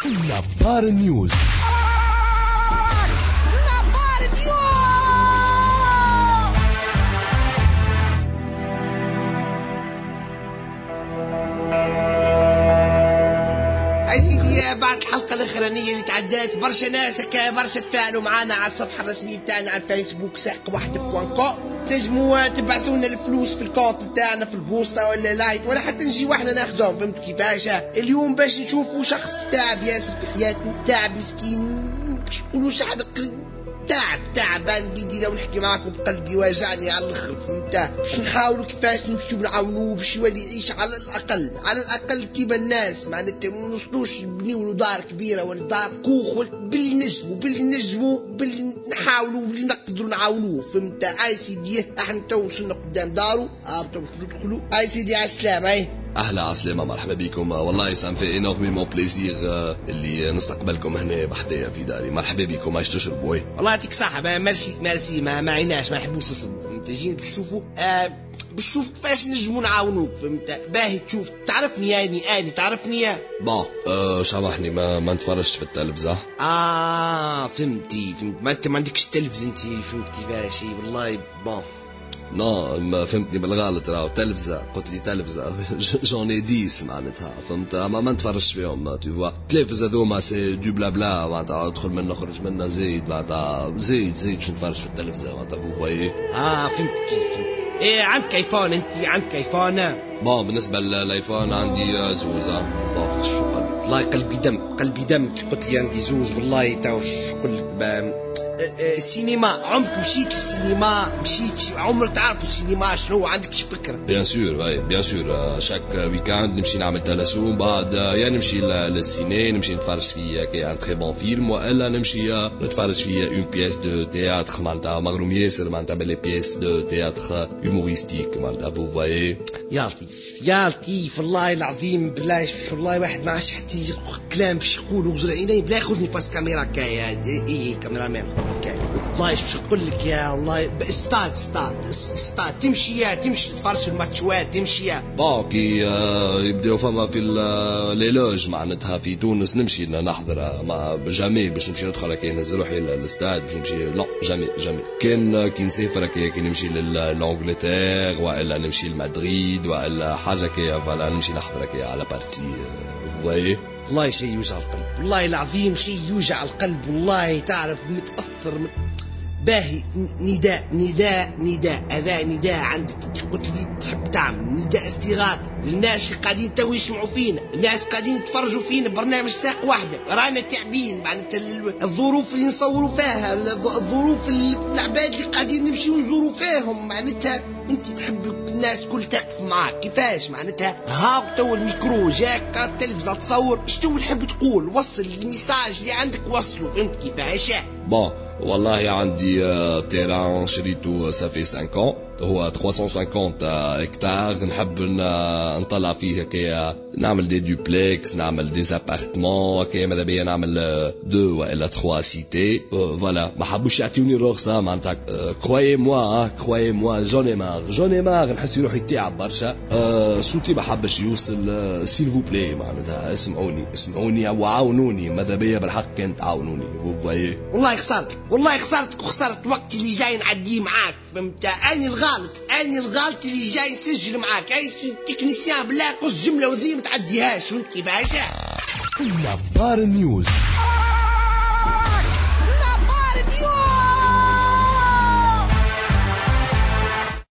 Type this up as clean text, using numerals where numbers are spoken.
نظار نيوز. بعد الحلقة الأخرانية اللي تعدات برشا ناس برشا تفاعلوا معنا على الصفحة الرسمية بتاعنا على الفيسبوك سحق واحد بوانكو. تنجموا تبعثونا الفلوس في الكونت بتاعنا في البوسطة ولا لايت ولا حتى نجي واحنا ناخدهم. فهمتوا كيفاش؟ اليوم باش نشوفوا شخص تعب ياسر في حياته، تعب مسكين، نقولوش حدا تعبان بيدي لو نحكي معاكم بقلبي واجعني على الاخر. فهمت؟ باش نحاولوا كيفاش نمشيو نعاونوه باش يولي يعيش على الاقل كيما الناس. معناتها ما نوصلوش نبنيو له دار كبيره ولا دار كوخ باللي نجموا باللي نحاولوا باللي نقدروا نعاونوه. فهمت؟ اي سيدي احنا تو وصلنا قدام دارو. تو ندخلوا. اي سيدي على السلامه. اهلا عسلامة، مرحبا بكم. والله سام في انورميمون بليزير اللي نستقبلكم هنا بحدايا في داري. مرحبا بكم. عايش تشربوا؟ والله يعطيك الصحة. ميرسي ما عيناش ما نحبوش نشربوا. فهمت؟ جينا تشوفوا بشوف كيفاش نجموا نعاونوك. فهمت؟ باهي تشوف تعرفني اني تعرفني بون سامحني ما نتفرجش في التلفزة. فهمت ما انت ما عندكش التلفزة انت. فهمت كيفاش؟ والله بون ما فهمتني بالغلط. راهو تلفزة، قلت لي تلفزة جوني 10 معناتها. فهمت؟ ما نتفرجش فيهم. تيفوا التلفزة ذوما سي دو بلا بلا معناتها ادخل منه خرج منه زيد معناتها زيد باش نتفرج في التلفزة معناتها. فو فايي فهمت كيف. ايه عندك ايفون؟ انت عندك ايفون؟ بون بالنسبة للايفون عندي زوزة. بون شو قال والله قلبي دم قلت لي عندي زوز. والله تو شو قلت السينما. عمرك مشيت للسينما؟ مشيت عمرك تعرف السينما شنو؟ عندك فكرة؟ بيان سور شاك ويكاند نمشي نعمل تلاسوم بعد يعني نمشي للسينما نمشي نتفرج في كي ان تري بون فيلم والا نمشي نتفرج في اون بيس دو تياتر معناتها مغروم ياسر معناتها باللي بيس دو تياتر هيوموريستيك معناتها. فو فوايي يا لطيف والله العظيم بلاش. والله واحد ما عادش حتى كلام باش يقول وغزر عيني بلا ياخذني فاس كاميرا كايا. ايه كاميرا مان كاي. والله باش نقول لك يا الله استاد تمشي تتفرج في الماتشات تمشي. بون كي يبداو فما في ليلوج معناتها في تونس نمشي نحضر ما جامي باش نمشي ندخل كي ننزل روحي للاستاد باش نمشي لا جامي كي نسافر كي نمشي لانجلتير والا نمشي لمدريد والا حاجه كي فوالا نمشي نحضر كي على بارتي. فوايي والله شيء يوجع القلب. والله العظيم شيء يوجع القلب. والله تعرف متأثر باهي. نداء هذا نداء عندك. قلت لي تحب تعمل نداء استغاثة للناس اللي قاعدين تو يسمعوا فينا، الناس قاعدين يتفرجوا فينا برنامج ساق واحدة. رانا تعبين معناتها الظروف اللي نصوروا فيها، الظروف العباد اللي قاعدين نمشي ونزوروا فيهم. معناتها انت تحب الناس كل تقف معاك كيفاش؟ معناتها هاو تو الميكرو جاك التلفزة تصور شتو تحب تقول؟ وصل الميساج اللي عندك وصله. فهمت كيفاش؟ بون والله عندي تيران شريته سافي 5 ans. هو 350 هكتار. نحب نطلع فيه كي نعمل دي دوبلكس نعمل دي ابارتمون كي ماذا بيا نعمل 2 ولا 3 سيتي. فوالا ما حبوش يعطيوني الرخصة معناتها. كروي موا جوني مار نحس روحي تعب برشا. صوتي ما حبش يوصل. سيل فو بلاي معناتها اسمعوني وعاونوني. ماذا بيا بالحق كان تعاونوني. فو فوايي والله خسرتك وخسرت وقت اللي جاي نعديه معاك. فهمت؟ اني الغلط اللي جاي نسجل معاك. اي تكنيسيان بالله قص جمله وذي ما تعديهاش. فهمت كيفاش؟ نظار نيوز.